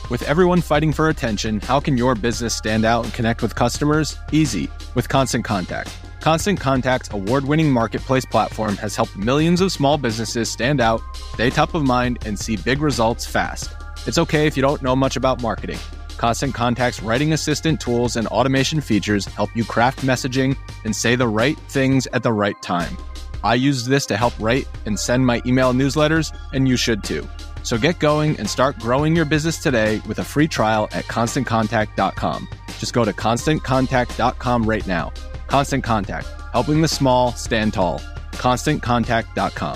With everyone fighting for attention, how can your business stand out and connect with customers? Easy, with Constant Contact. Constant Contact's award-winning marketplace platform has helped millions of small businesses stand out, stay top of mind, and see big results fast. It's okay if you don't know much about marketing. Constant Contact's writing assistant tools and automation features help you craft messaging and say the right things at the right time. I used this to help write and send my email newsletters, and you should too. So get going and start growing your business today with a free trial at ConstantContact.com. Just go to ConstantContact.com right now. Constant Contact, helping the small stand tall. ConstantContact.com.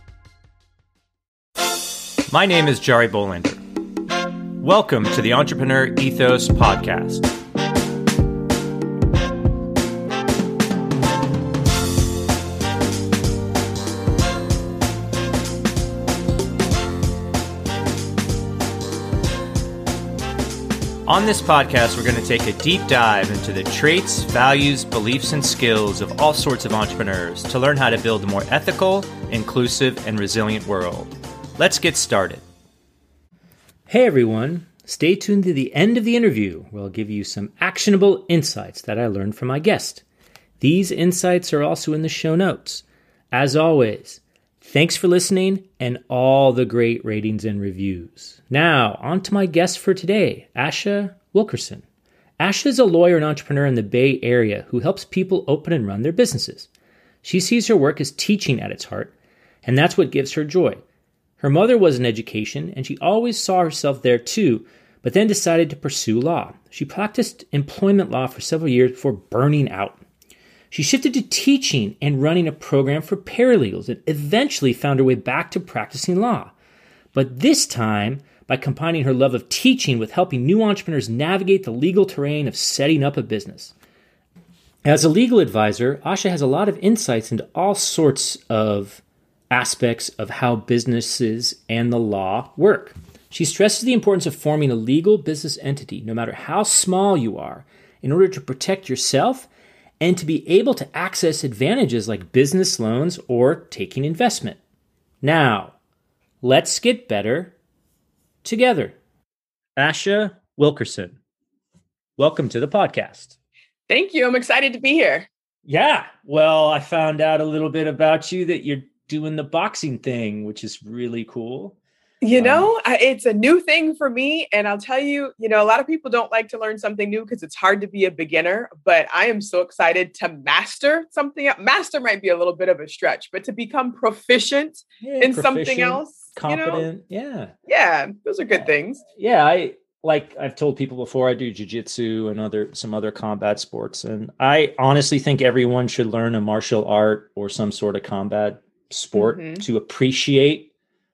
My name is Jari Bolander. Welcome to the Entrepreneur Ethos Podcast. On this podcast, we're going to take a deep dive into the traits, values, beliefs, and skills of all sorts of entrepreneurs to learn how to build a more ethical, inclusive, and resilient world. Let's get started. Hey everyone, stay tuned to the end of the interview where I'll give you some actionable insights that I learned from my guest. These insights are also in the show notes. As always, thanks for listening and all the great ratings and reviews. Now, on to my guest for today, Asha Wilkerson. Asha is a lawyer and entrepreneur in the Bay Area who helps people open and run their businesses. She sees her work as teaching at its heart, and that's what gives her joy. Her mother was in education, and she always saw herself there too, but then decided to pursue law. She practiced employment law for several years before burning out. She shifted to teaching and running a program for paralegals and eventually found her way back to practicing law. But this time, by combining her love of teaching with helping new entrepreneurs navigate the legal terrain of setting up a business. As a legal advisor, Asha has a lot of insights into all sorts of aspects of how businesses and the law work. She stresses the importance of forming a legal business entity, no matter how small you are, in order to protect yourself and to be able to access advantages like business loans or taking investment. Now, let's get better together. Asha Wilkerson, welcome to the podcast. Thank you. I'm excited to be here. Yeah. Well, I found out a little bit about you that you're doing the boxing thing, which is really cool. It's a new thing for me. And I'll tell you, a lot of people don't like to learn something new because it's hard to be a beginner, but I am so excited to master something. Master might be a little bit of a stretch, but to become proficient in something else, competent. Yeah. Yeah. Those are good things. Yeah. I've told people before, I do jiu-jitsu and some other combat sports. And I honestly think everyone should learn a martial art or some sort of combat sport to appreciate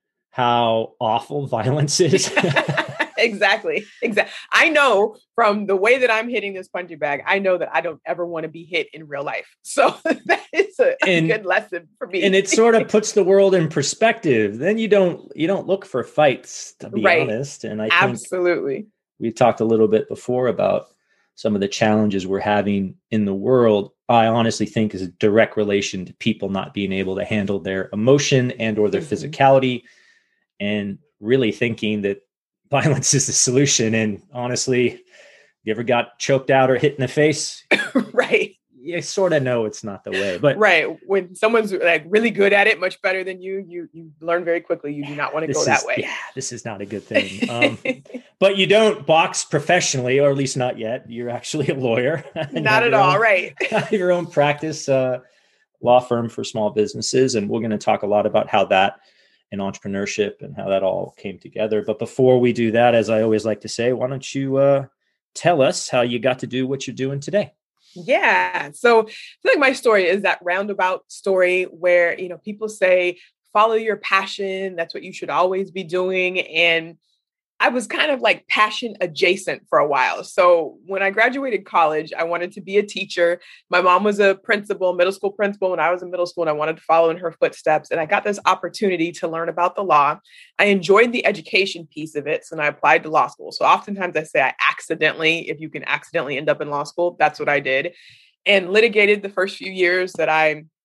how awful violence is. Exactly. I know from the way that I'm hitting this punching bag, I know that I don't ever want to be hit in real life. So that is a good lesson for me. And it sort of puts the world in perspective. Then you don't look for fights, to be honest. And I think absolutely. We talked a little bit before about some of the challenges we're having in the world. I honestly think is a direct relation to people not being able to handle their emotion and or their physicality, and really thinking that violence is the solution. And honestly, you ever got choked out or hit in the face? Right. You sort of know it's not the way. But when someone's like really good at it, much better than you learn very quickly. You do not want to go that way. Yeah, this is not a good thing. But you don't box professionally, or at least not yet. You're actually a lawyer. Not at all, right? Your own practice law firm for small businesses. And we're going to talk a lot about how that and entrepreneurship and how that all came together. But before we do that, as I always like to say, why don't you tell us how you got to do what you're doing today? Yeah. So I feel like my story is that roundabout story where, people say, follow your passion. That's what you should always be doing. And I was kind of like passion adjacent for a while. So when I graduated college, I wanted to be a teacher. My mom was a principal, middle school principal, when I was in middle school, and I wanted to follow in her footsteps. And I got this opportunity to learn about the law. I enjoyed the education piece of it. So I applied to law school. So oftentimes I say if you can accidentally end up in law school, that's what I did, and litigated the first few years that I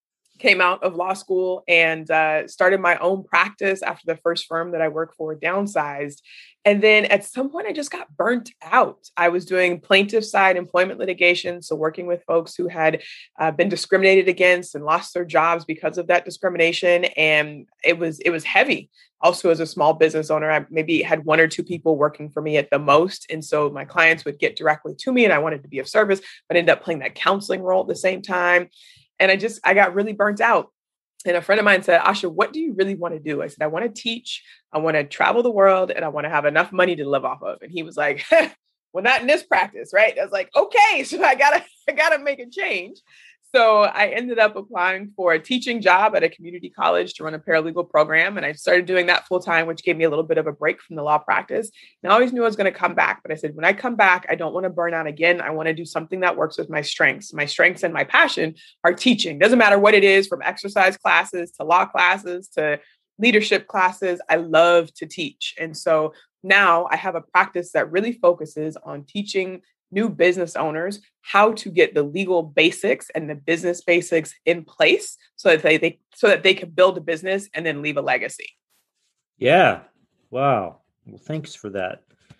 came out of law school and started my own practice after the first firm that I worked for downsized. And then at some point, I just got burnt out. I was doing plaintiff side employment litigation. So working with folks who had been discriminated against and lost their jobs because of that discrimination. And it was heavy. Also, as a small business owner, I maybe had one or two people working for me at the most. And so my clients would get directly to me and I wanted to be of service, but ended up playing that counseling role at the same time. And I got really burnt out. And a friend of mine said, Asha, what do you really want to do? I said, I want to teach, I want to travel the world, and I want to have enough money to live off of. And he was like, well, not in this practice, right? I was like, okay, so I gotta make a change. So I ended up applying for a teaching job at a community college to run a paralegal program. And I started doing that full time, which gave me a little bit of a break from the law practice. And I always knew I was going to come back. But I said, when I come back, I don't want to burn out again. I want to do something that works with my strengths. My strengths and my passion are teaching. Doesn't matter what it is, from exercise classes to law classes to leadership classes. I love to teach. And so now I have a practice that really focuses on teaching new business owners how to get the legal basics and the business basics in place so that they can build a business and then leave a legacy. Yeah. Wow. Well, thanks for that.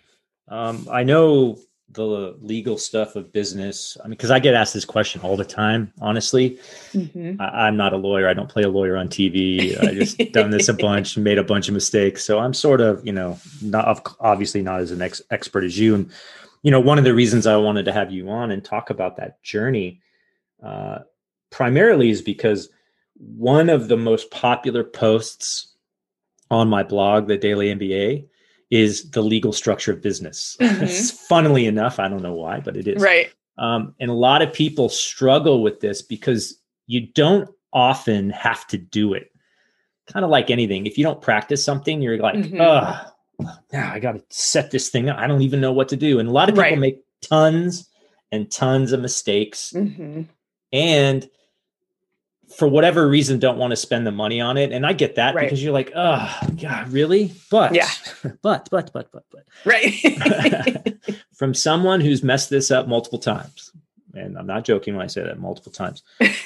I know the legal stuff of business. I mean, because I get asked this question all the time, honestly. Mm-hmm. I'm not a lawyer. I don't play a lawyer on TV. I just done this a bunch and made a bunch of mistakes. So I'm sort of, obviously not as an expert as you. And one of the reasons I wanted to have you on and talk about that journey primarily is because one of the most popular posts on my blog, The Daily MBA, is the legal structure of business. Mm-hmm. Funnily enough, I don't know why, but it is. Right. And a lot of people struggle with this because you don't often have to do it. Kind of like anything. If you don't practice something, you're like, now I got to set this thing up. I don't even know what to do. And a lot of people make tons and tons of mistakes. Mm-hmm. And for whatever reason, don't want to spend the money on it. And I get that because you're like, oh, God, really? But, but. Right. From someone who's messed this up multiple times, and I'm not joking when I say that, multiple times,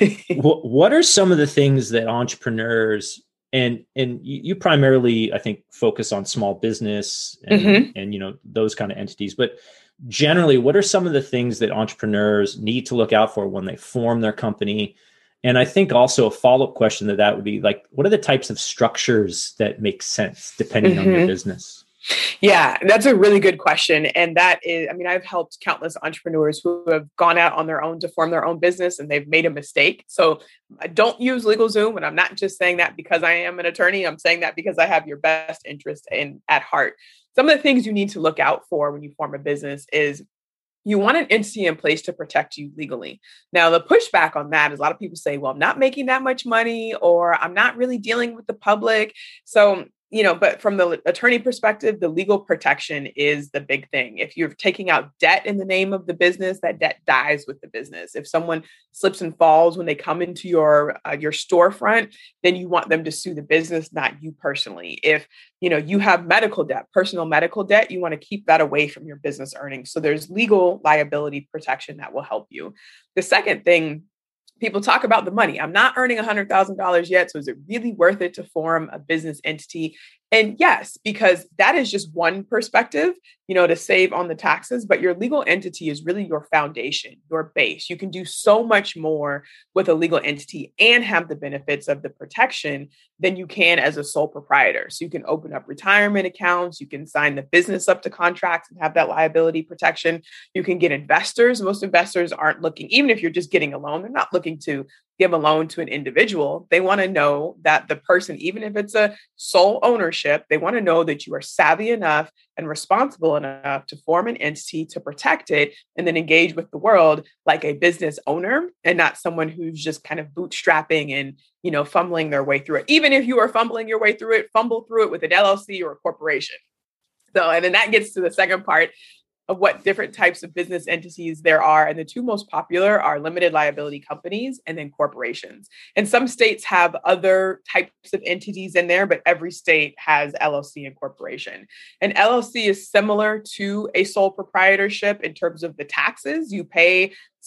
what are some of the things that entrepreneurs, and you primarily, I think, focus on small business and those kind of entities, but generally, what are some of the things that entrepreneurs need to look out for when they form their company? And I think also a follow-up question to that would be like, what are the types of structures that make sense depending on your business? Yeah, that's a really good question. And that is, I've helped countless entrepreneurs who have gone out on their own to form their own business and they've made a mistake. So I don't use LegalZoom. And I'm not just saying that because I am an attorney. I'm saying that because I have your best interest at heart. Some of the things you need to look out for when you form a business is you want an entity in place to protect you legally. Now, the pushback on that is a lot of people say, well, I'm not making that much money, or I'm not really dealing with the public. So, but from the attorney perspective, the legal protection is the big thing. If you're taking out debt in the name of the business, that debt dies with the business. If someone slips and falls when they come into your storefront, then you want them to sue the business, not you personally. If you have medical debt, personal medical debt, you want to keep that away from your business earnings. So there's legal liability protection that will help you. The second thing, people talk about the money. I'm not earning $100,000 yet. So is it really worth it to form a business entity? And yes, because that is just one perspective, to save on the taxes, but your legal entity is really your foundation, your base. You can do so much more with a legal entity and have the benefits of the protection than you can as a sole proprietor. So you can open up retirement accounts, you can sign the business up to contracts and have that liability protection. You can get investors. Most investors aren't looking, even if you're just getting a loan, they're not looking to give a loan to an individual. They want to know that the person, even if it's a sole ownership, they want to know that you are savvy enough and responsible enough to form an entity to protect it and then engage with the world like a business owner and not someone who's just kind of bootstrapping and, fumbling their way through it. Even if you are fumbling your way through it, fumble through it with an LLC or a corporation. So, and then that gets to the second part of what different types of business entities there are. And the two most popular are limited liability companies and then corporations. And some states have other types of entities in there, but every state has LLC and corporation. And LLC is similar to a sole proprietorship in terms of the taxes. You pay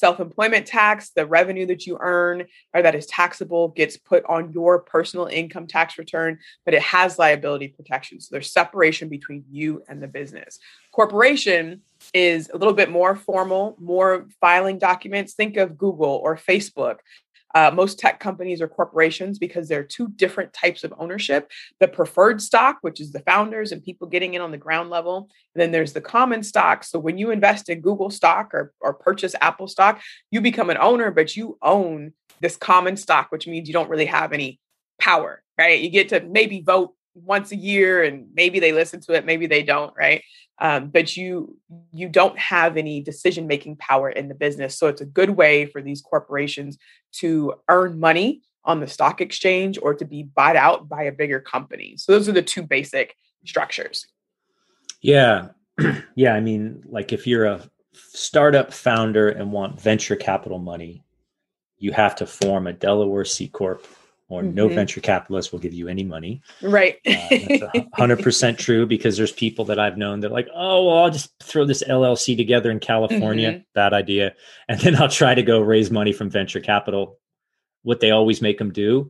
self-employment tax, the revenue that you earn or that is taxable gets put on your personal income tax return, but it has liability protection. So there's separation between you and the business. Corporation is a little bit more formal, more filing documents. Think of Google or Facebook. Most tech companies are corporations because there are two different types of ownership: the preferred stock, which is the founders and people getting in on the ground level. And then there's the common stock. So when you invest in Google stock or purchase Apple stock, you become an owner, but you own this common stock, which means you don't really have any power, right? You get to maybe vote once a year and maybe they listen to it, maybe they don't, right? But you don't have any decision-making power in the business. So it's a good way for these corporations to earn money on the stock exchange or to be bought out by a bigger company. So those are the two basic structures. Yeah. Yeah. I mean, like if you're a startup founder and want venture capital money, you have to form a Delaware C Corp, or no venture capitalist will give you any money. Right. That's 100% true, because there's people that I've known that are like, oh, well, I'll just throw this LLC together in California. Bad idea. And then I'll try to go raise money from venture capital. What they always make them do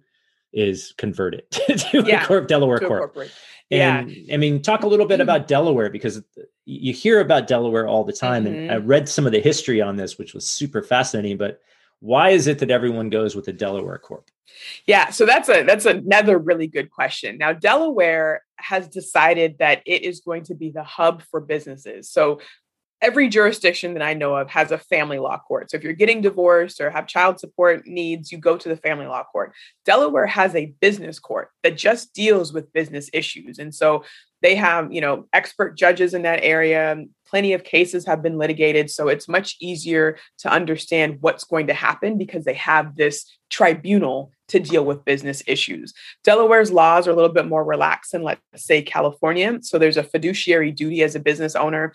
is convert it to a Delaware Corp. And I mean, talk a little bit about Delaware, because you hear about Delaware all the time. And I read some of the history on this, which was super fascinating. But why is it that everyone goes with a Delaware Corp? Yeah, so that's another really good question. Now, Delaware has decided that it is going to be the hub for businesses. So every jurisdiction that I know of has a family law court. So if you're getting divorced or have child support needs, you go to the family law court. Delaware has a business court that just deals with business issues. And so they have, expert judges in that area. Plenty of cases have been litigated. So it's much easier to understand what's going to happen because they have this tribunal to deal with business issues. Delaware's laws are a little bit more relaxed than, let's say, California. So there's a fiduciary duty as a business owner.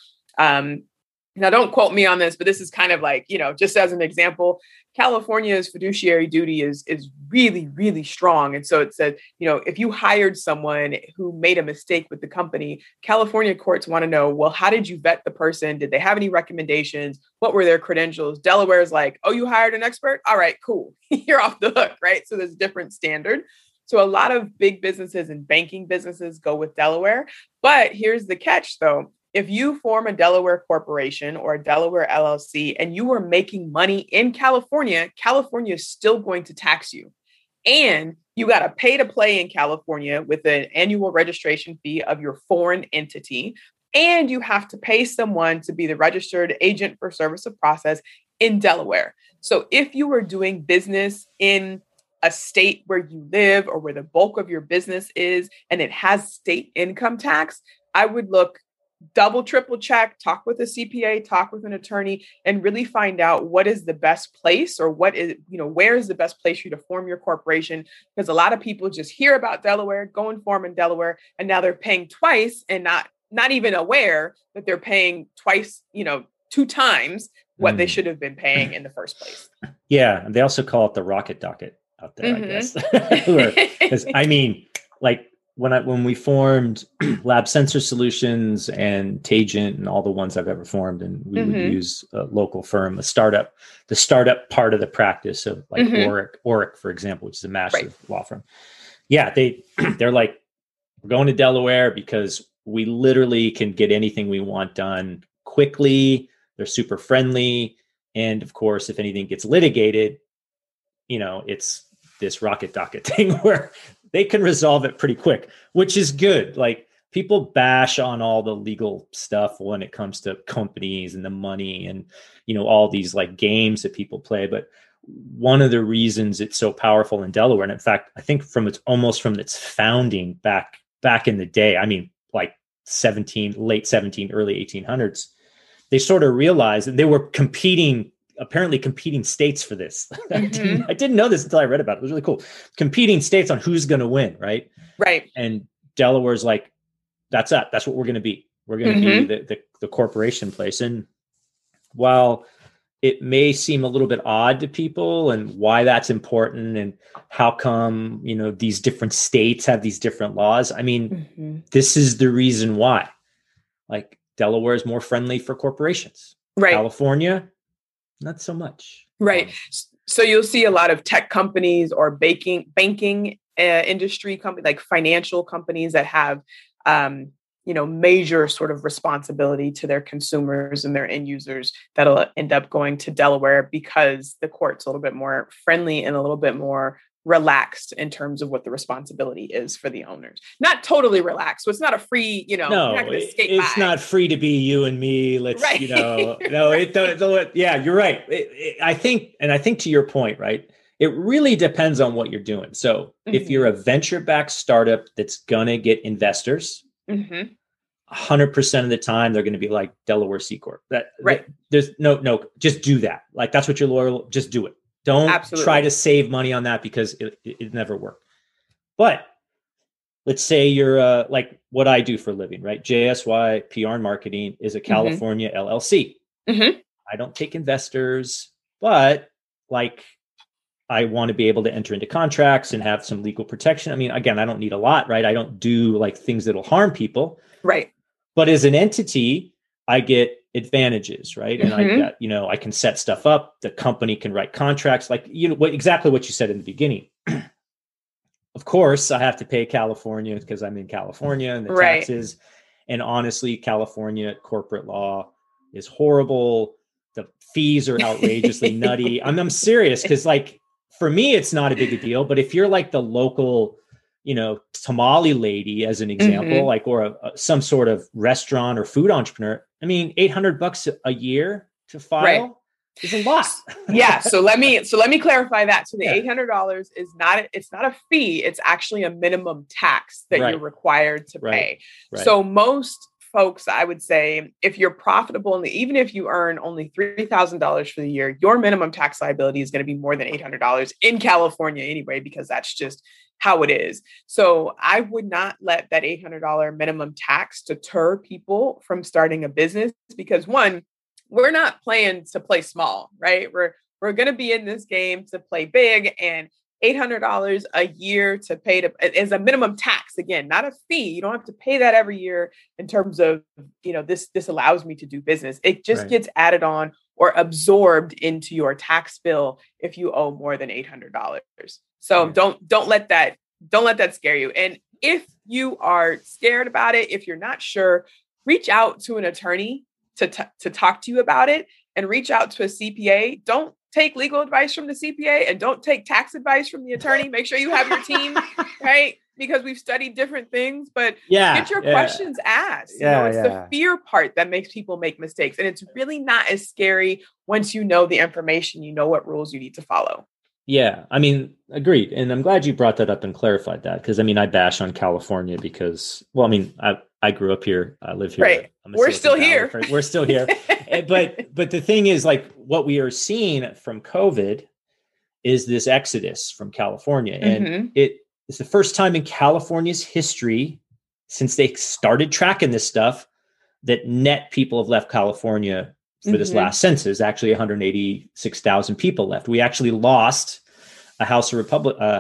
Now, don't quote me on this, but this is kind of like, just as an example, California's fiduciary duty is really, really strong. And so it said, if you hired someone who made a mistake with the company, California courts want to know, well, how did you vet the person? Did they have any recommendations? What were their credentials? Delaware's like, oh, you hired an expert? All right, cool. You're off the hook, right? So there's a different standard. So a lot of big businesses and banking businesses go with Delaware. But here's the catch, though. If you form a Delaware corporation or a Delaware LLC and you are making money in California, California is still going to tax you. And you got to pay to play in California with an annual registration fee of your foreign entity. And you have to pay someone to be the registered agent for service of process in Delaware. So if you are doing business in a state where you live or where the bulk of your business is, and it has state income tax, I would look double, triple check, talk with a CPA, talk with an attorney, and really find out what is the best place or what is, where is the best place for you to form your corporation? Because a lot of people just hear about Delaware, go and form in Delaware, and now they're paying twice and not even aware that they're paying twice, 2 times what they should have been paying in the first place. Yeah. And they also call it the rocket docket out there, I guess. 'Cause, I mean, like, when we formed Lab Sensor Solutions and Tagent and all the ones I've ever formed, and we would use a local firm, the startup part of the practice of like Oric, for example, which is a massive law firm. Yeah, they're like, we're going to Delaware because we literally can get anything we want done quickly. They're super friendly. And of course, if anything gets litigated, it's this rocket docket thing where they can resolve it pretty quick, which is good. Like, people bash on all the legal stuff when it comes to companies and the money and, all these like games that people play. But one of the reasons it's so powerful in Delaware, and in fact, I think from its founding back in the day, I mean, like late 17, early 1800s, they sort of realized, and they were apparently competing states for this. I didn't know this until I read about it. It was really cool. Competing states on who's going to win, right? Right. And Delaware's like, that's it. That's what we're going to be. We're going to be the corporation place. And while it may seem a little bit odd to people and why that's important and how come, these different states have these different laws, I mean, this is the reason why. Like, Delaware is more friendly for corporations. Right. California, not so much. Right. So you'll see a lot of tech companies or banking industry companies, like financial companies that have, major sort of responsibility to their consumers and their end users that'll end up going to Delaware because the court's a little bit more friendly and a little bit more relaxed in terms of what the responsibility is for the owners. Not totally relaxed. So it's not a free, you're not going to skate it's by. not free to be you and me. Let's, right. Yeah, you're right. I think to your point, right? It really depends on what you're doing. So if you're a venture-backed startup that's going to get investors, 100% of the time, they're going to be like Delaware C Corp. There's no, just do that. Like, that's what your lawyer, just do it. Don't try to save money on that because it never worked. But let's say you're like what I do for a living, right? JSY PR and Marketing is a California LLC. I don't take investors, but like I want to be able to enter into contracts and have some legal protection. I mean, again, I don't need a lot, right? I don't do like things that'll harm people. Right. But as an entity, I get advantages, right? And I got, I can set stuff up. The company can write contracts, like exactly what you said in the beginning. Of course, I have to pay California because I'm in California and the taxes. And honestly, California corporate law is horrible. The fees are outrageously nutty. I'm serious because, like, for me, it's not a big a deal. But if you're like the local, tamale lady, as an example, like, or some sort of restaurant or food entrepreneur, I mean, $800 a year to file is a lot. Yeah. So let me clarify that. So the $800 is it's not a fee. It's actually a minimum tax that you're required to pay. Right. So most folks, I would say, if you're profitable, and even if you earn only $3,000 for the year, your minimum tax liability is going to be more than $800 in California anyway, because that's just how it is. So I would not let that $800 minimum tax deter people from starting a business because, one, we're not playing to play small, right? We're going to be in this game to play big, and $800 a year to pay as a minimum tax. Again, not a fee. You don't have to pay that every year in terms of, this allows me to do business. It just gets added on or absorbed into your tax bill if you owe more than $800. So don't let that scare you. And if you are scared about it, if you're not sure, reach out to an attorney to talk to you about it, and reach out to a CPA. Don't take legal advice from the CPA and don't take tax advice from the attorney. Make sure you have your team, right? Because we've studied different things, but get your questions asked. It's the fear part that makes people make mistakes. And it's really not as scary once you know the information, you know what rules you need to follow. Yeah, I mean, agreed. And I'm glad you brought that up and clarified that. Because, I mean, I bash on California because, I grew up here. I live here. Right. We're still here. We're still here. But the thing is, like, what we are seeing from COVID is this exodus from California. And it's the first time in California's history since they started tracking this stuff that net people have left California for this last census. Actually, 186,000 people left. We actually lost a House of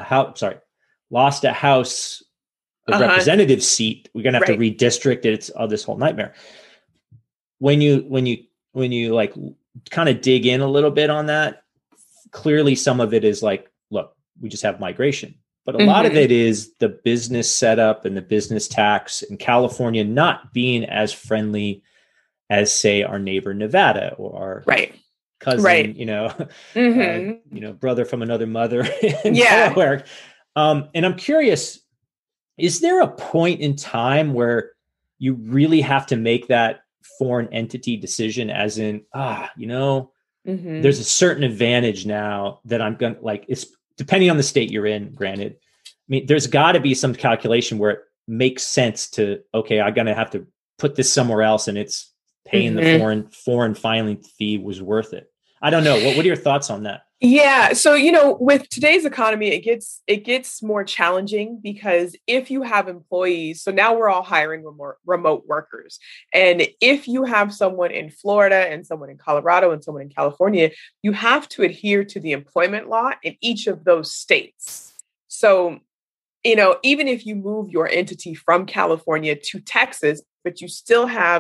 Representative seat. We're gonna have to redistrict it. It's this whole nightmare. When you like kind of dig in a little bit on that, clearly some of it is like, look, we just have migration, but a lot of it is the business setup and the business tax in California not being as friendly as, say, our neighbor Nevada or our cousin, brother from another mother in Delaware. And I'm curious, is there a point in time where you really have to make that foreign entity decision, as in, there's a certain advantage now that I'm going to, like, it's depending on the state you're in, granted. I mean, there's got to be some calculation where it makes sense to, I'm going to have to put this somewhere else, and it's paying the foreign filing fee was worth it. I don't know. What are your thoughts on that? Yeah. So, with today's economy, it gets more challenging because if you have employees, so now we're all hiring remote workers. And if you have someone in Florida and someone in Colorado and someone in California, you have to adhere to the employment law in each of those states. So, even if you move your entity from California to Texas, but you still have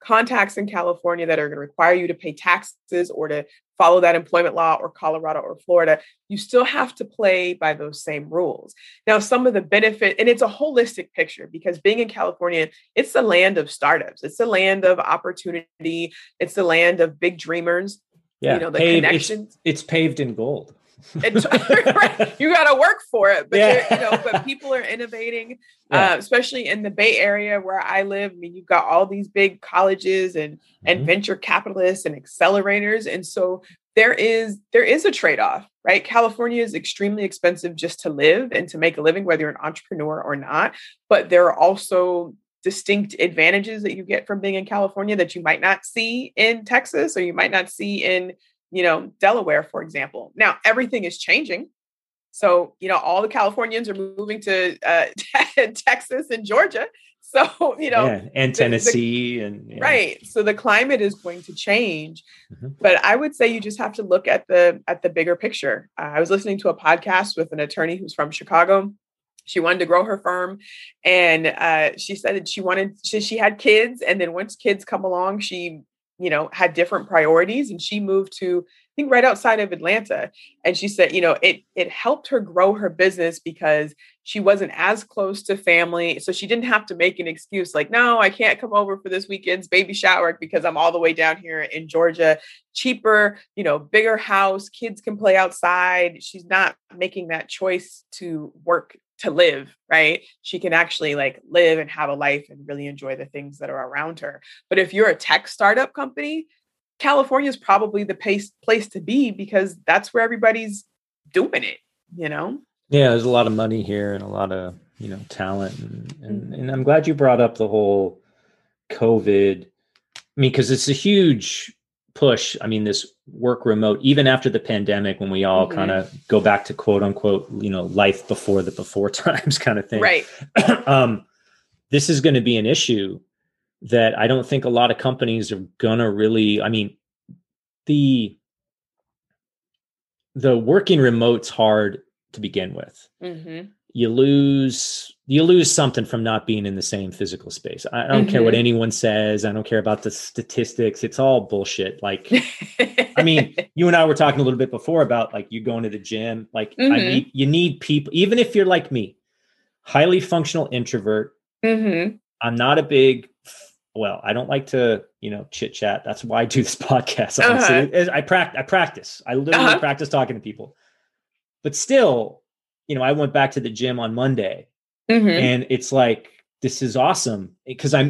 contacts in California that are going to require you to pay taxes or to follow that employment law, or Colorado or Florida, you still have to play by those same rules. Now, some of the benefit, and it's a holistic picture, because being in California, it's the land of startups. It's the land of opportunity. It's the land of big dreamers. Yeah, the connections. It's paved in gold. Right. You got to work for it, but but people are innovating, especially in the Bay Area where I live. I mean, you've got all these big colleges and venture capitalists and accelerators, and so there is a trade-off, right? California is extremely expensive just to live and to make a living, whether you're an entrepreneur or not. But there are also distinct advantages that you get from being in California that you might not see in Texas, or you might not see in Delaware, for example. Now, everything is changing. So, all the Californians are moving to Texas and Georgia. So, and Tennessee right. So the climate is going to change, but I would say you just have to look at the bigger picture. I was listening to a podcast with an attorney who's from Chicago. She wanted to grow her firm, and she said that she had kids, and then once kids come along, she had different priorities, and she moved to, I think, right outside of Atlanta. And she said, it helped her grow her business because she wasn't as close to family. So she didn't have to make an excuse like, no, I can't come over for this weekend's baby shower because I'm all the way down here in Georgia. Cheaper, bigger house, kids can play outside. She's not making that choice to work to live, right? She can actually live and have a life and really enjoy the things that are around her. But if you're a tech startup company, California is probably the place to be, because that's where everybody's doing it, Yeah, there's a lot of money here and a lot of, talent. And I'm glad you brought up the whole COVID. I mean, because it's a huge push. I mean, this work remote, even after the pandemic, when we all kind of go back to quote unquote, life before the before times kind of thing. Right. This is going to be an issue that I don't think a lot of companies are going to really, I mean, the working remote's hard to begin with. You lose something from not being in the same physical space. I don't care what anyone says. I don't care about the statistics. It's all bullshit. I mean, you and I were talking a little bit before about you going to the gym. You need people, even if you're like me, highly functional introvert. I'm not a big, I don't like to, chit chat. That's why I do this podcast. Honestly. I practice. I literally practice talking to people, but still, I went back to the gym on Monday, and it's this is awesome because I'm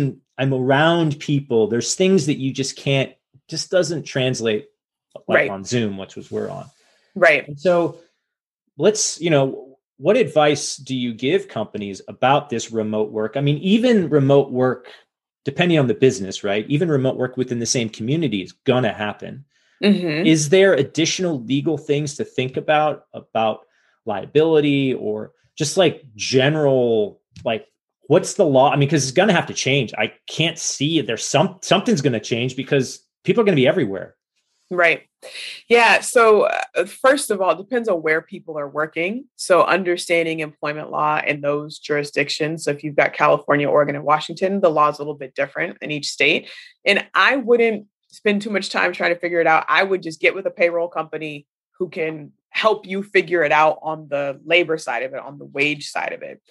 around people. There's things that you just doesn't translate on Zoom, which we're on. Right. And so let's, what advice do you give companies about this remote work? I mean, even remote work, depending on the business, right? Even remote work within the same community is going to happen. Is there additional legal things to think about liability, or just general, what's the law? I mean, because it's going to have to change. I can't see if there's something's going to change because people are going to be everywhere. Right. Yeah. So first of all, it depends on where people are working. So understanding employment law in those jurisdictions. So if you've got California, Oregon, and Washington, the law is a little bit different in each state. And I wouldn't spend too much time trying to figure it out. I would just get with a payroll company who can help you figure it out on the labor side of it, on the wage side of it.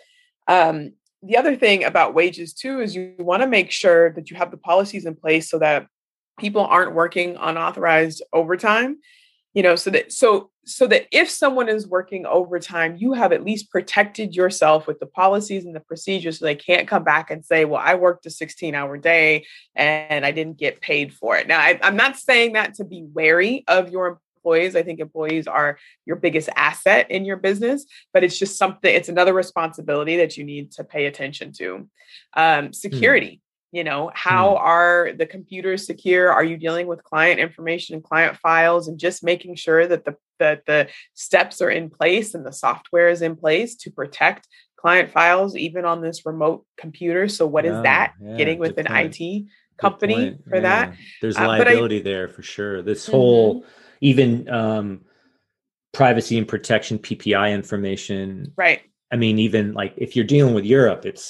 The other thing about wages too, is you want to make sure that you have the policies in place so that people aren't working unauthorized overtime, so that if someone is working overtime, you have at least protected yourself with the policies and the procedures so they can't come back and say, well, I worked a 16-hour day and I didn't get paid for it. Now, I'm not saying that to be wary of your employees. I think employees are your biggest asset in your business, but it's just it's another responsibility that you need to pay attention to. Security. How are the computers secure? Are you dealing with client information and client files, and just making sure that the steps are in place and the software is in place to protect client files, even on this remote computer? So what is that? Getting with an IT company for that? There's liability there for sure. This whole, even privacy and protection, PPI information. Right. I mean, even if you're dealing with Europe,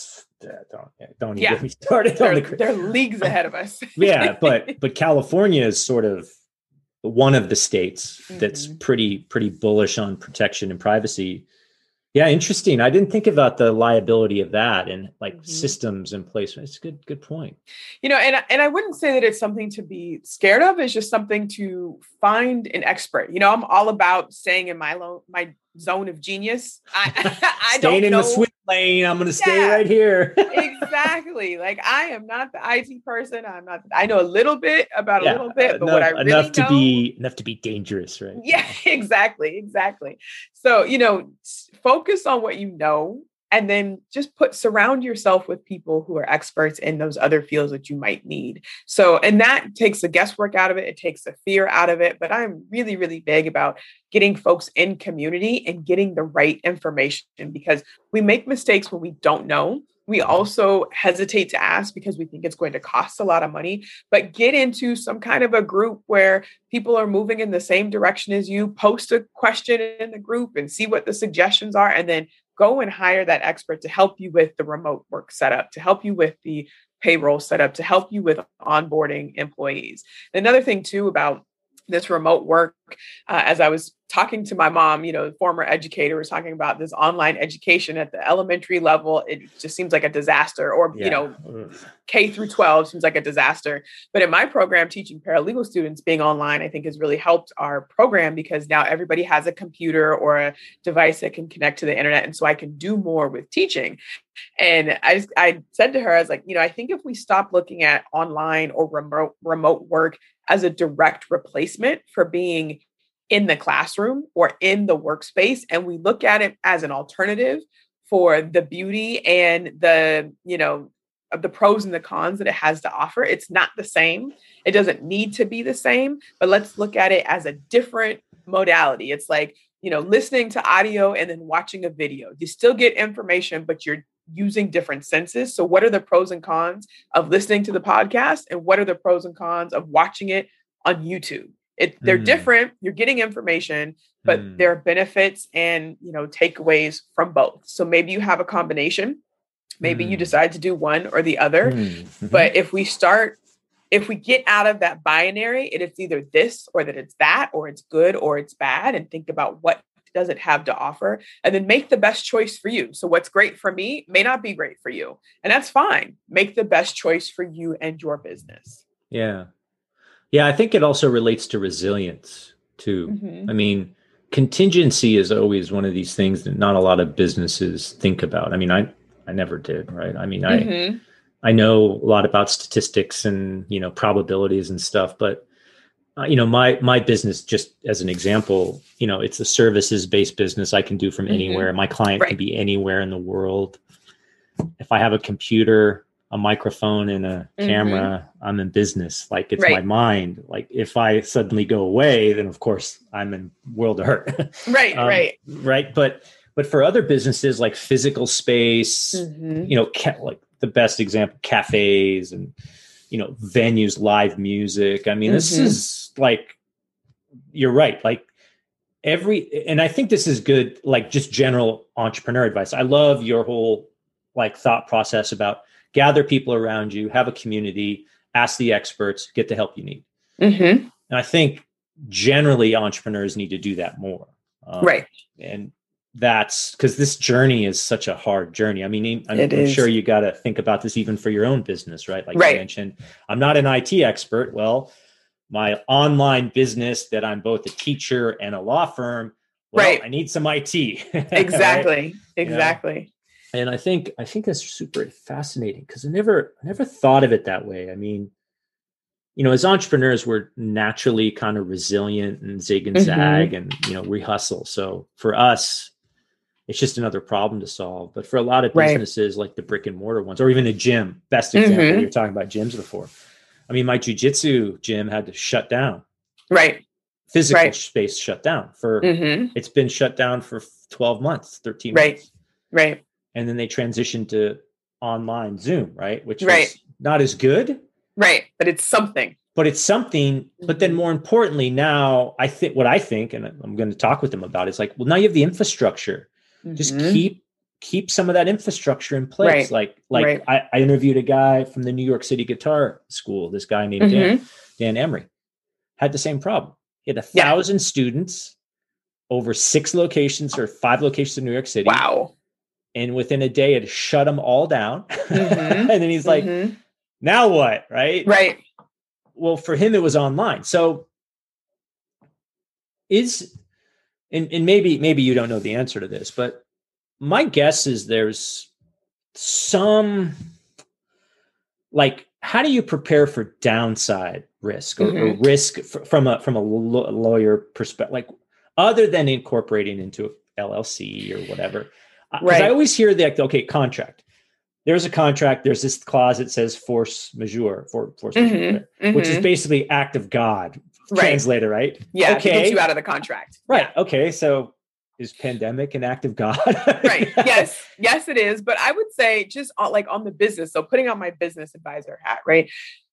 don't even get me started on they're leagues ahead of us. Yeah, but California is sort of one of the states that's pretty bullish on protection and privacy. Yeah, interesting. I didn't think about the liability of that and like systems in place. It's a good point. And I wouldn't say that it's something to be scared of. It's just something to find an expert. I'm all about staying in my zone of genius. I staying in the swim lane. I'm going to stay right here. Exactly. Like I am not the IT person. I know a little bit about a little bit, but what I really enough to be dangerous, right? Yeah, exactly. So, focus on what you know, and then just surround yourself with people who are experts in those other fields that you might need. So, and that takes the guesswork out of it. It takes the fear out of it. But I'm really, really big about getting folks in community and getting the right information, because we make mistakes when we don't know. We also hesitate to ask because we think it's going to cost a lot of money, but get into some kind of a group where people are moving in the same direction as you. Post a question in the group and see what the suggestions are, and then go and hire that expert to help you with the remote work setup, to help you with the payroll setup, to help you with onboarding employees. Another thing too about this remote work, as I was talking to my mom, former educator, was talking about this online education at the elementary level. It just seems like a disaster, or, K through 12 seems like a disaster. But in my program, teaching paralegal students, being online, I think has really helped our program, because now everybody has a computer or a device that can connect to the internet. And so I can do more with teaching. And I said to her, I was like, I think if we stop looking at online or remote work as a direct replacement for being in the classroom or in the workspace, and we look at it as an alternative for the beauty and the pros and the cons that it has to offer. It's not the same. It doesn't need to be the same, but let's look at it as a different modality. It's like, listening to audio and then watching a video. You still get information, but you're using different senses. So what are the pros and cons of listening to the podcast? And what are the pros and cons of watching it on YouTube? They're different. You're getting information, but there are benefits and, takeaways from both. So maybe you have a combination. Maybe you decide to do one or the other. But if we get out of that binary, it's either this or that it's that, or it's good or it's bad, and think about what does it have to offer, and then make the best choice for you. So what's great for me may not be great for you, and that's fine. Make the best choice for you and your business. Yeah. I think it also relates to resilience too. I mean, contingency is always one of these things that not a lot of businesses think about. I mean, I never did, right? I mean, I know a lot about statistics and, probabilities and stuff, but my business, just as an example, it's a services-based business I can do from anywhere. My client can be anywhere in the world. If I have a computer, a microphone, and a camera, I'm in business. Like, it's my mind. Like, if I suddenly go away, then of course I'm in world of hurt. Right. But for other businesses like physical space, like the best example, cafes and, venues, live music. I mean, this is like, you're right. Like and I think this is good, like just general entrepreneur advice. I love your whole like thought process about gather people around you, have a community, ask the experts, get the help you need. And I think generally entrepreneurs need to do that more. And that's because this journey is such a hard journey. I mean, I'm sure you got to think about this even for your own business, right? Like you mentioned, I'm not an IT expert. Well, my online business that I'm both a teacher and a law firm, I need some IT. Exactly. And I think that's super fascinating because I never thought of it that way. I mean, as entrepreneurs, we're naturally kind of resilient and zig and zag and, we hustle. So for us, it's just another problem to solve. But for a lot of businesses like the brick and mortar ones, or even a gym, best example, you were talking about gyms before. I mean, my jujitsu gym had to shut down. Physical space shut down it's been shut down for 12 months, 13 months. And then they transitioned to online Zoom, right? Which was not as good. But it's something. But then more importantly, now I think, and I'm going to talk with them about, it's like, well, now you have the infrastructure. Just keep some of that infrastructure in place. Right. I interviewed a guy from the New York City Guitar School, this guy named Dan Emery, had the same problem. He had 1,000 students over 6 locations or 5 locations in New York City. Wow. And within a day, it shut them all down. And then he's like, now what? Right. Well, for him, it was online. So and maybe you don't know the answer to this, but my guess is there's some, like, how do you prepare for downside risk or risk from a lawyer perspective, like other than incorporating into a LLC or whatever? Because I always hear that, okay, contract. There's a contract. There's this clause that says force majeure, majeure, which is basically act of God. Translator, right? Yeah, okay. It gets you out of the contract. Right. Yeah. Okay. So is pandemic an act of God? Right. Yes, it is. But I would say just on the business. So putting on my business advisor hat, right?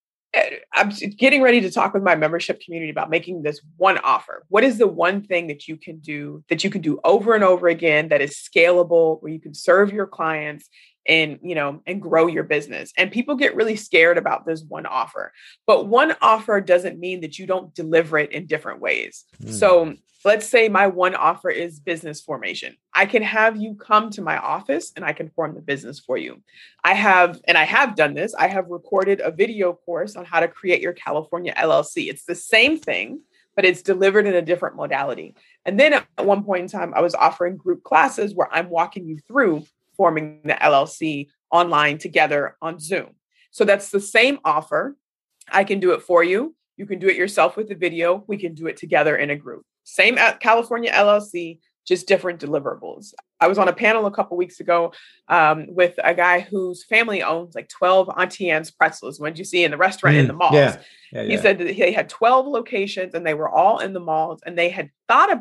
I'm getting ready to talk with my membership community about making this one offer. What is the one thing that you can do over and over again that is scalable, where you can serve your clients and grow your business? And people get really scared about this one offer, but one offer doesn't mean that you don't deliver it in different ways. So let's say my one offer is business formation. I can have you come to my office and I can form the business for you. I have done this. I have recorded a video course on how to create your California LLC. It's the same thing, but it's delivered in a different modality. And then at one point in time, I was offering group classes where I'm walking you through forming the LLC online together on Zoom. So that's the same offer. I can do it for you. You can do it yourself with the video. We can do it together in a group. Same at California LLC, just different deliverables. I was on a panel a couple of weeks ago with a guy whose family owns like 12 Auntie Anne's pretzels. When you see in the restaurant in the malls, he said that they had 12 locations and they were all in the malls, and they had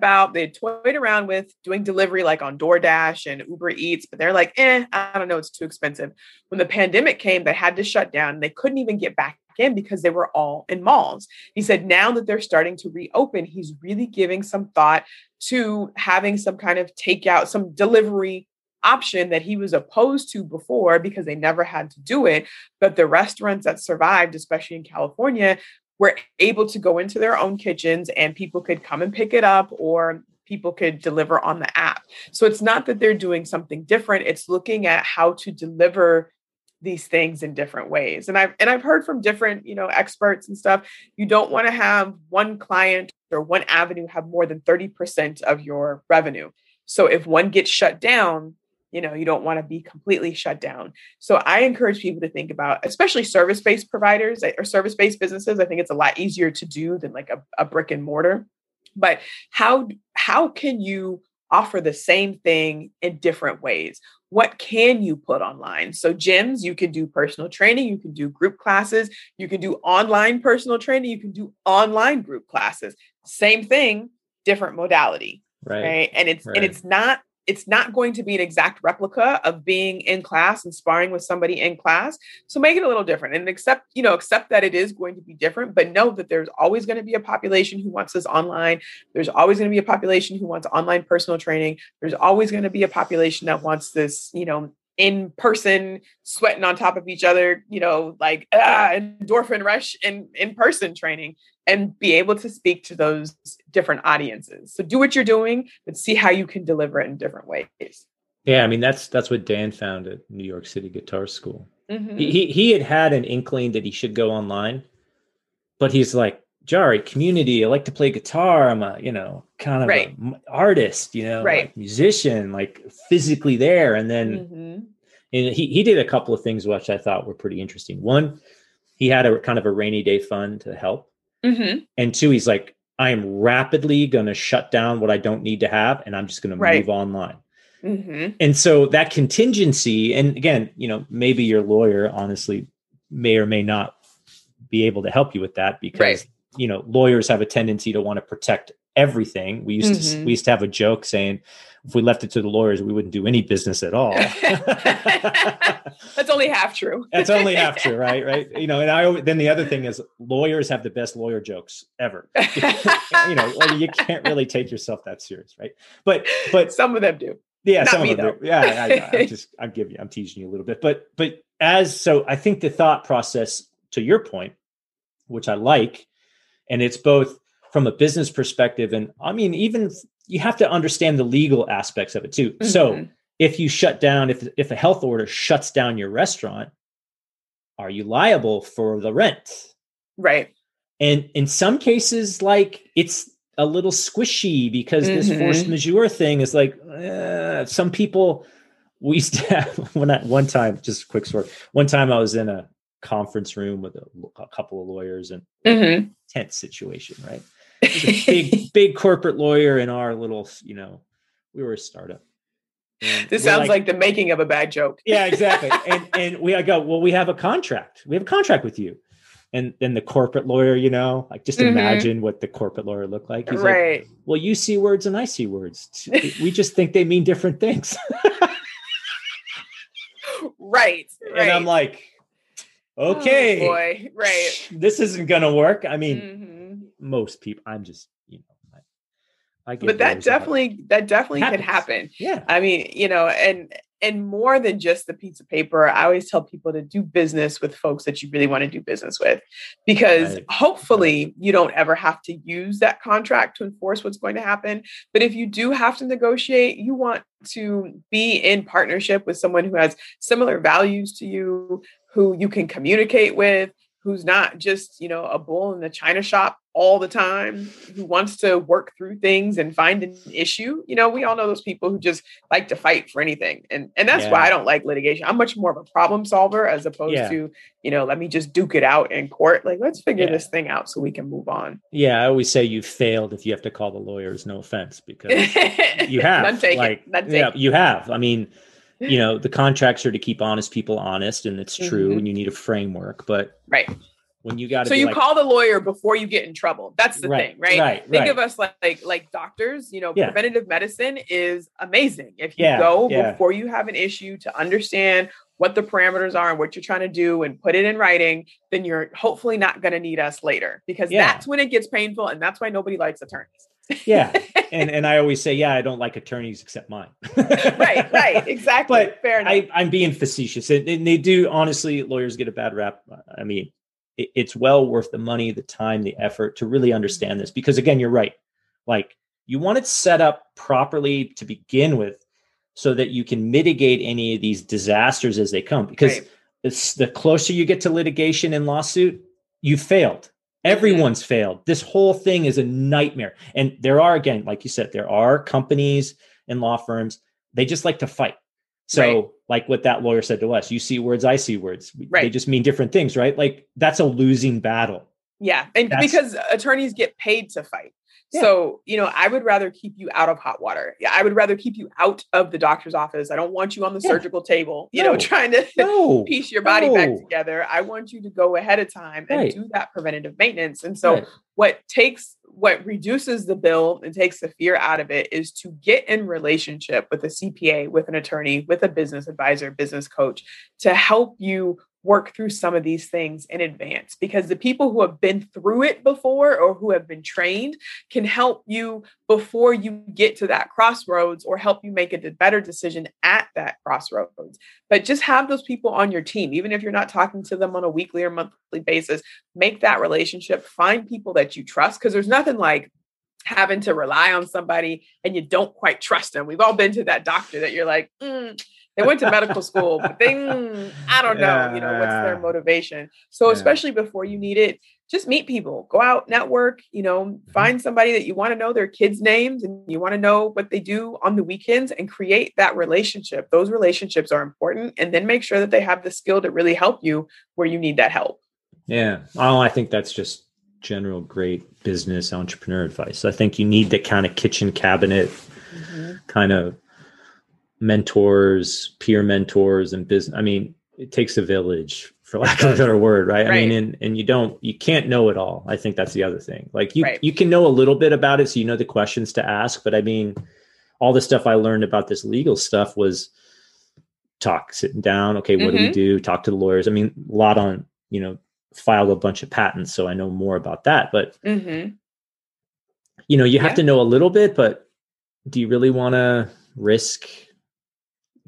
toyed around with doing delivery like on DoorDash and Uber Eats, but they're like, I don't know, it's too expensive. When the pandemic came, they had to shut down. They couldn't even get back in because they were all in malls. He said now that they're starting to reopen, he's really giving some thought to having some kind of takeout, some delivery option that he was opposed to before because they never had to do it. But the restaurants that survived, especially in California, were able to go into their own kitchens and people could come and pick it up, or people could deliver on the app. So it's not that they're doing something different. It's looking at how to deliver these things in different ways. And I've heard from different, experts and stuff. You don't want to have one client or one avenue have more than 30% of your revenue. So if one gets shut down, you don't want to be completely shut down. So I encourage people to think about, especially service-based providers or service-based businesses. I think it's a lot easier to do than like a brick and mortar. But how can you offer the same thing in different ways? What can you put online? So gyms, you can do personal training, you can do group classes, you can do online personal training, you can do online group classes. Same thing, different modality, right? And it's not going to be an exact replica of being in class and sparring with somebody in class. So make it a little different and accept that it is going to be different, but know that there's always going to be a population who wants this online. There's always going to be a population who wants online personal training. There's always going to be a population that wants this, in person, sweating on top of each other, like endorphin rush in person training, and be able to speak to those different audiences. So do what you're doing, but see how you can deliver it in different ways. Yeah, I mean, that's what Dan found at New York City Guitar School. He had an inkling that he should go online, but he's like, Jari, community, I like to play guitar. I'm a, kind of an artist, like musician, like physically there. And then and he did a couple of things which I thought were pretty interesting. One, he had a kind of a rainy day fund to help. And two, he's like, I am rapidly going to shut down what I don't need to have, and I'm just going to move online. And so that contingency, and again, maybe your lawyer honestly may or may not be able to help you with that because, lawyers have a tendency to want to protect everything. We used to have a joke saying, if we left it to the lawyers, we wouldn't do any business at all. That's only half true. That's only half true, right? Right. Then the other thing is lawyers have the best lawyer jokes ever. You can't really take yourself that serious, right? But some of them do. Yeah, Not some me, of them. though. Yeah, I'm teasing you a little bit, but so I think the thought process, to your point, which I like, and it's both from a business perspective, and I mean, even you have to understand the legal aspects of it too. Mm-hmm. So if you shut down, if a health order shuts down your restaurant, are you liable for the rent? Right. And in some cases, like, it's a little squishy because this force majeure thing is like, some people, we used to have, one time, just a quick story. One time I was in a conference room with a couple of lawyers, and tense situation, right? It was a big corporate lawyer in our little, we were a startup. And this sounds like the making of a bad joke. Yeah, exactly. And I go, well, we have a contract. We have a contract with you. And then the corporate lawyer, like, just imagine what the corporate lawyer looked like. He's like, well, you see words and I see words. We just think they mean different things. Right. And I'm like, okay, oh, boy. Right. This isn't going to work. I mean, most people, I'm just, I get, but that definitely can happen. Yeah. I mean, and more than just the piece of paper, I always tell people to do business with folks that you really want to do business with, because hopefully you don't ever have to use that contract to enforce what's going to happen. But if you do have to negotiate, you want to be in partnership with someone who has similar values to you, who you can communicate with, who's not just, a bull in the china shop all the time, who wants to work through things and find an issue. We all know those people who just like to fight for anything. And that's why I don't like litigation. I'm much more of a problem solver as opposed to, let me just duke it out in court. Like, let's figure this thing out so we can move on. Yeah. I always say you failed if you have to call the lawyers, no offense, because you have. None taken. Yeah, you have. I mean, the contracts are to keep honest people honest, and it's true, and you need a framework, but when you got to, so you call the lawyer before you get in trouble. That's the thing, right? Right. Think of us like doctors. Preventative medicine is amazing. If you go before you have an issue to understand what the parameters are and what you're trying to do and put it in writing, then you're hopefully not going to need us later, because that's when it gets painful, and that's why nobody likes attorneys. Yeah. And I always say, I don't like attorneys except mine. Right. Exactly. But fair enough. I'm being facetious. And they do, honestly, lawyers get a bad rap. I mean, it's well worth the money, the time, the effort to really understand this, because, again, you're right. Like, you want it set up properly to begin with so that you can mitigate any of these disasters as they come, because it's the closer you get to litigation and lawsuit, you've failed. Everyone's failed. This whole thing is a nightmare. And there are, again, like you said, there are companies and law firms, they just like to fight. So like what that lawyer said to us, you see words, I see words. They just mean different things, right? Like, that's a losing battle. Yeah. And because attorneys get paid to fight. Yeah. So, I would rather keep you out of hot water. Yeah, I would rather keep you out of the doctor's office. I don't want you on the surgical table, trying to piece your body back together. I want you to go ahead of time and do that preventative maintenance. And so what reduces the bill and takes the fear out of it is to get in relationship with a CPA, with an attorney, with a business advisor, business coach, to help you work through some of these things in advance, because the people who have been through it before or who have been trained can help you before you get to that crossroads, or help you make a better decision at that crossroads. But just have those people on your team, even if you're not talking to them on a weekly or monthly basis. Make that relationship, find people that you trust, because there's nothing like having to rely on somebody and you don't quite trust them. We've all been to that doctor that you're like, they went to medical school, but I don't know, what's their motivation. So especially before you need it, just meet people, go out, network, find somebody that you want to know their kids' names and you want to know what they do on the weekends, and create that relationship. Those relationships are important. And then make sure that they have the skill to really help you where you need that help. Yeah. Oh, I think that's just general great business entrepreneur advice. I think you need the kind of kitchen cabinet kind of mentors, peer mentors, and business. I mean, it takes a village, for lack of a better word, right? I mean, and you can't know it all. I think that's the other thing. Like, you can know a little bit about it, so you know the questions to ask. But I mean, all the stuff I learned about this legal stuff was sitting down. Okay, what do we do? Talk to the lawyers. I mean, a lot on, filed a bunch of patents, so I know more about that. But you have to know a little bit. But do you really want to risk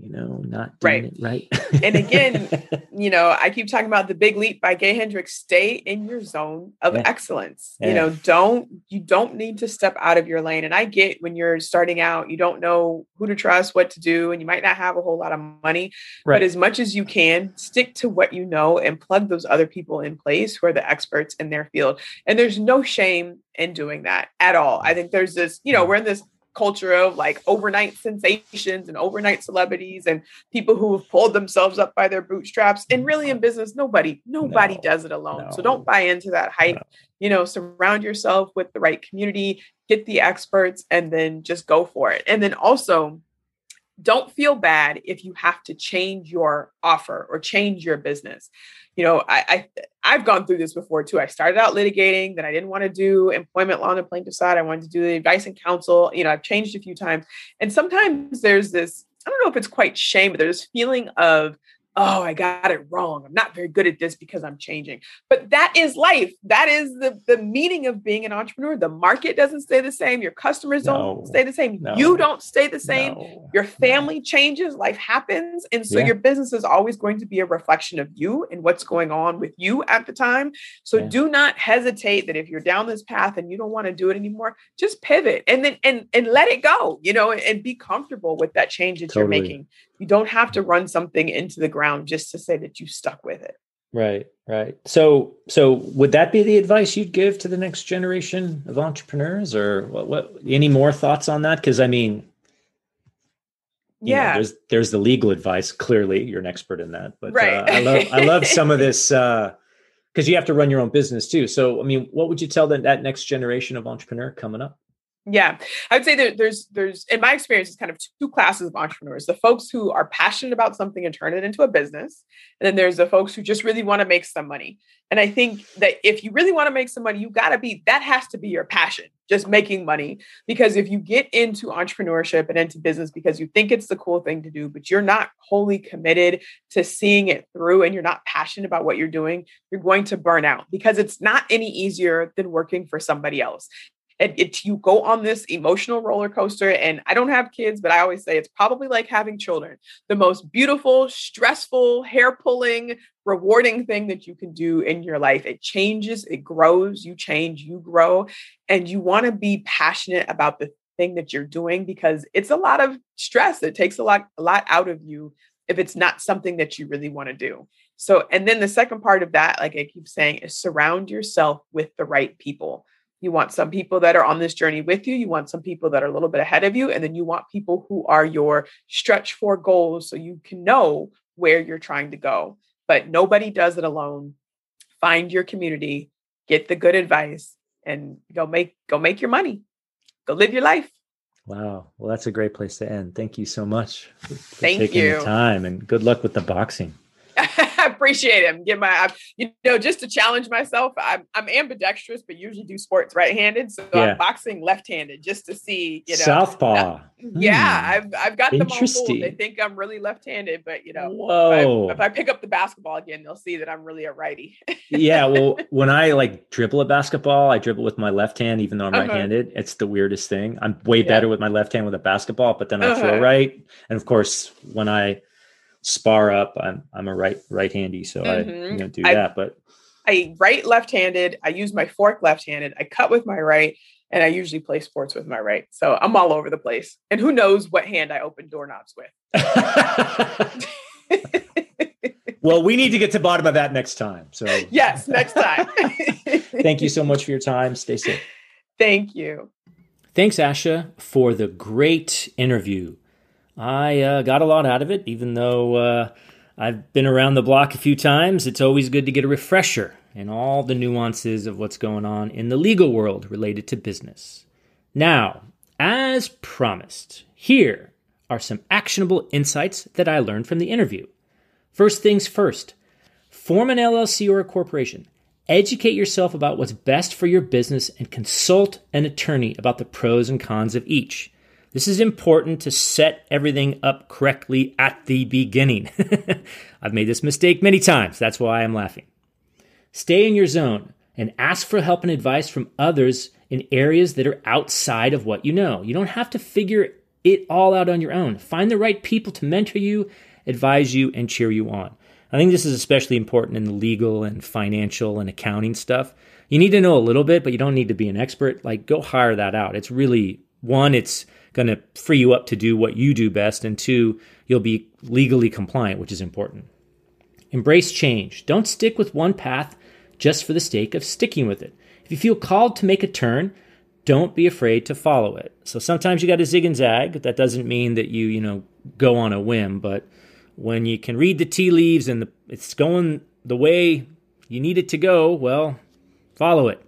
not doing it right. And again, I keep talking about The Big Leap by Gay Hendricks. Stay in your zone of excellence. Yeah. You don't need to step out of your lane. And I get when you're starting out, you don't know who to trust, what to do, and you might not have a whole lot of money, but as much as you can, stick to what you know and plug those other people in place who are the experts in their field. And there's no shame in doing that at all. I think there's this, we're in this culture of like overnight sensations and overnight celebrities and people who have pulled themselves up by their bootstraps. And really in business, nobody does it alone. So don't buy into that hype. Surround yourself with the right community, get the experts, and then just go for it. And then also, don't feel bad if you have to change your offer or change your business. I've gone through this before too. I started out litigating, then I didn't want to do employment law on the plaintiff side. I wanted to do the advice and counsel. I've changed a few times. And sometimes there's this, I don't know if it's quite shame, but there's this feeling of, oh, I got it wrong. I'm not very good at this because I'm changing. But that is life. That is the meaning of being an entrepreneur. The market doesn't stay the same. Your customers don't stay the same. You don't stay the same. Your family changes. Life happens. And so your business is always going to be a reflection of you and what's going on with you at the time. So do not hesitate that if you're down this path and you don't want to do it anymore, just pivot and then and let it go, and be comfortable with that change that you're making. You don't have to run something into the ground just to say that you stuck with it. Right. So would that be the advice you'd give to the next generation of entrepreneurs, or what any more thoughts on that? Because there's the legal advice. Clearly, you're an expert in that. But I love some of this because you have to run your own business too. So, what would you tell that next generation of entrepreneur coming up? Yeah, I would say there's in my experience, it's kind of two classes of entrepreneurs: the folks who are passionate about something and turn it into a business, and then there's the folks who just really want to make some money. And I think that if you really want to make some money, that has to be your passion, just making money. Because if you get into entrepreneurship and into business because you think it's the cool thing to do, but you're not wholly committed to seeing it through and you're not passionate about what you're doing, you're going to burn out, because it's not any easier than working for somebody else. You go on this emotional roller coaster, and I don't have kids, but I always say it's probably like having children. The most beautiful, stressful, hair pulling, rewarding thing that you can do in your life. It changes, it grows, you change, you grow, and you want to be passionate about the thing that you're doing because it's a lot of stress. It takes a lot out of you if it's not something that you really want to do. So, and then the second part of that, like I keep saying, is surround yourself with the right people. You want some people that are on this journey with you. You want some people that are a little bit ahead of you. And then you want people who are your stretch for goals so you can know where you're trying to go. But nobody does it alone. Find your community, get the good advice, and go make your money. Go live your life. Wow. Well, that's a great place to end. Thank you so much for taking the time, and good luck with the boxing. I appreciate it. Just to challenge myself, I'm ambidextrous, but usually do sports right-handed. So I'm boxing left-handed just to see, Southpaw. I've got them all fooled. They think I'm really left-handed, but if I pick up the basketball again, they'll see that I'm really a righty. Yeah. Well, when I dribble a basketball, I dribble with my left hand, even though I'm right-handed. It's the weirdest thing. I'm way better with my left hand with a basketball, but then I throw right. And of course, when I spar up, I'm a right-handy, so I do that. But I write left-handed. I use my fork left-handed. I cut with my right, and I usually play sports with my right. So I'm all over the place. And who knows what hand I open doorknobs with? Well, we need to get to the bottom of that next time. So yes, next time. Thank you so much for your time. Stay safe. Thank you. Thanks, Asha, for the great interview. I got a lot out of it, even though I've been around the block a few times. It's always good to get a refresher in all the nuances of what's going on in the legal world related to business. Now, as promised, here are some actionable insights that I learned from the interview. First things first, form an LLC or a corporation. Educate yourself about what's best for your business and consult an attorney about the pros and cons of each. This is important to set everything up correctly at the beginning. I've made this mistake many times. That's why I'm laughing. Stay in your zone and ask for help and advice from others in areas that are outside of what you know. You don't have to figure it all out on your own. Find the right people to mentor you, advise you, and cheer you on. I think this is especially important in the legal and financial and accounting stuff. You need to know a little bit, but you don't need to be an expert. Like, go hire that out. It's really, one, it's going to free you up to do what you do best, and two, you'll be legally compliant, which is important. Embrace change. Don't stick with one path just for the sake of sticking with it. If you feel called to make a turn, don't be afraid to follow it. So sometimes you got to zig and zag. That doesn't mean that you go on a whim, but when you can read the tea leaves and it's going the way you need it to go, well, follow it.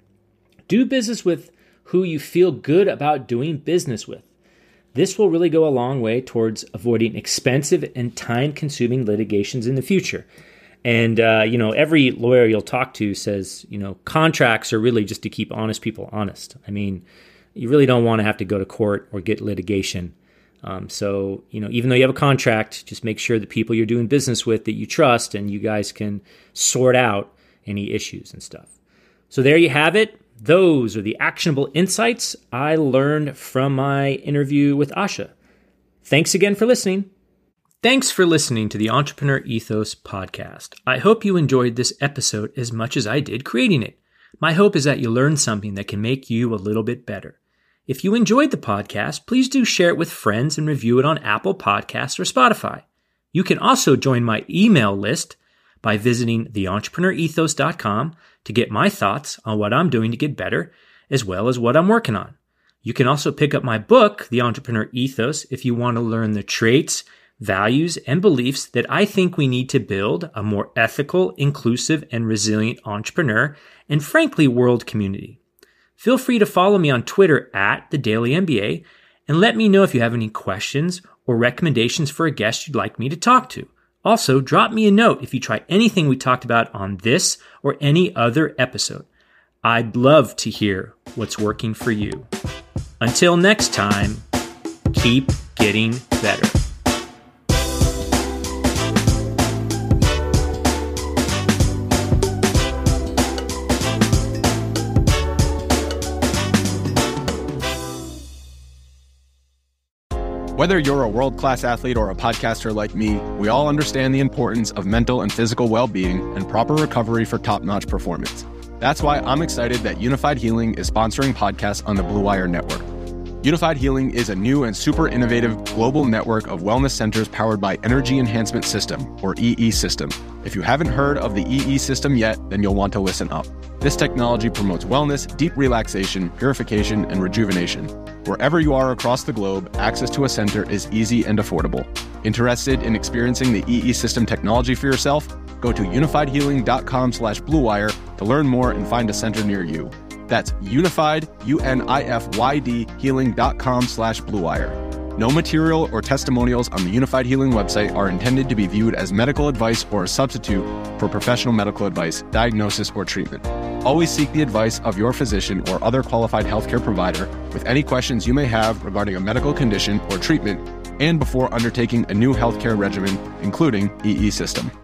Do business with who you feel good about doing business with. This will really go a long way towards avoiding expensive and time-consuming litigations in the future. And, every lawyer you'll talk to says, contracts are really just to keep honest people honest. I mean, you really don't want to have to go to court or get litigation. So, even though you have a contract, just make sure the people you're doing business with that you trust and you guys can sort out any issues and stuff. So there you have it. Those are the actionable insights I learned from my interview with Asha. Thanks again for listening. Thanks for listening to the Entrepreneur Ethos podcast. I hope you enjoyed this episode as much as I did creating it. My hope is that you learned something that can make you a little bit better. If you enjoyed the podcast, please do share it with friends and review it on Apple Podcasts or Spotify. You can also join my email list by visiting theentrepreneurethos.com to get my thoughts on what I'm doing to get better, as well as what I'm working on. You can also pick up my book, The Entrepreneur Ethos, if you want to learn the traits, values, and beliefs that I think we need to build a more ethical, inclusive, and resilient entrepreneur and, frankly, world community. Feel free to follow me on Twitter @TheDailyMBA and let me know if you have any questions or recommendations for a guest you'd like me to talk to. Also, drop me a note if you try anything we talked about on this or any other episode. I'd love to hear what's working for you. Until next time, keep getting better. Whether you're a world-class athlete or a podcaster like me, we all understand the importance of mental and physical well-being and proper recovery for top-notch performance. That's why I'm excited that Unified Healing is sponsoring podcasts on the Blue Wire Network. Unified Healing is a new and super innovative global network of wellness centers powered by Energy Enhancement System, or EE System. If you haven't heard of the EE System yet, then you'll want to listen up. This technology promotes wellness, deep relaxation, purification, and rejuvenation. Wherever you are across the globe, access to a center is easy and affordable. Interested in experiencing the EE System technology for yourself? Go to unifiedhealing.com/bluewire to learn more and find a center near you. That's unified, UNIFYD, healing.com/bluewire. No material or testimonials on the Unified Healing website are intended to be viewed as medical advice or a substitute for professional medical advice, diagnosis, or treatment. Always seek the advice of your physician or other qualified healthcare provider with any questions you may have regarding a medical condition or treatment and before undertaking a new healthcare regimen, including EE System.